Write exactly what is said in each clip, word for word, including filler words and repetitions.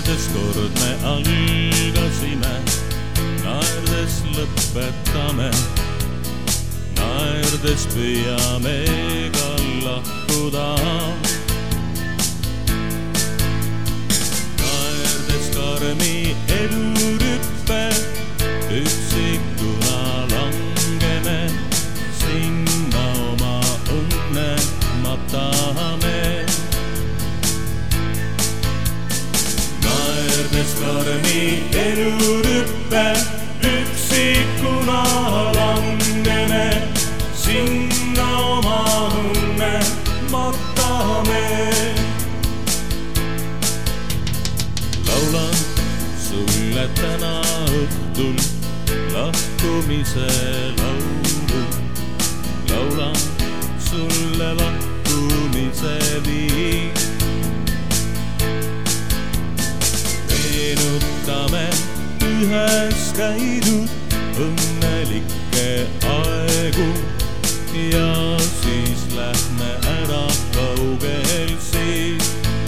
naerdes kord me algasime, naerdes lõpetame, naerdes püüame ka lahkuda. Naerdes karmi elurüppe, üksikuna langeme, sinna oma õnne matame. Naerdes karmi elurüppe, üksikuna langeme, sinna oma õnne matame. Laulan sulle täna õhtul lahkumise laulu, laulan sulle lahkumise viis. Meenutame ühes käidud õnnelikke aegu ja siis lähme ära kaugel siis.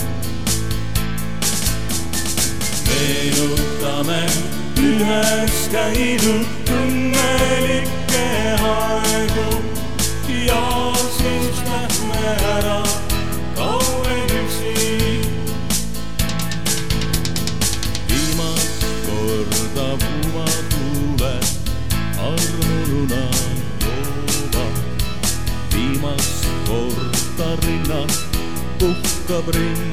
Meenutame ühes käidud õnnelikke aegu ja siis lähme ära kaugel siis. Viimast korda puuma tuule armununa jooba, viimast korda rinnast puhkab rind.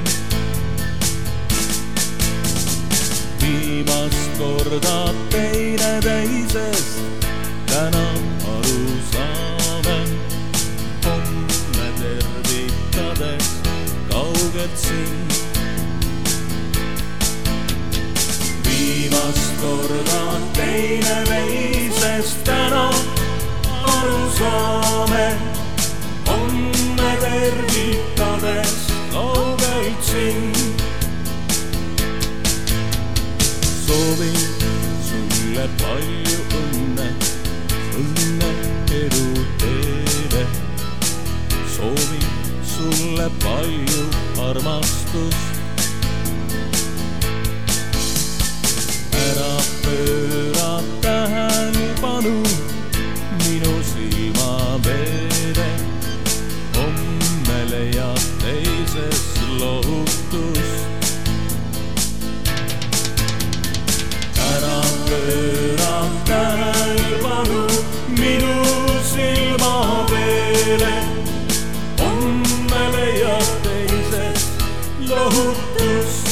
Viimast korda teine teisest täna aru saame, homme tervitades kaugelt sind. Viimast korda teine teisest täna aru saame, homme tervitades kaugelt sind. Soovin sulle palju õnne, õnne edu teile. Soovin sulle palju armastust. Ära pööra tähelepanu minu silmaveele, homme leiad teises lohutust. Ära pööra tähelepanu minu silmaveele, homme leiad teises lohutust.